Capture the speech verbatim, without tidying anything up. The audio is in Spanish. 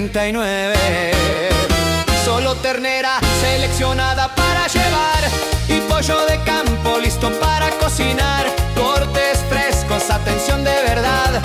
treinta y nueve. Solo ternera seleccionada para llevar y pollo de campo listo para cocinar. Cortes frescos, atención de verdad.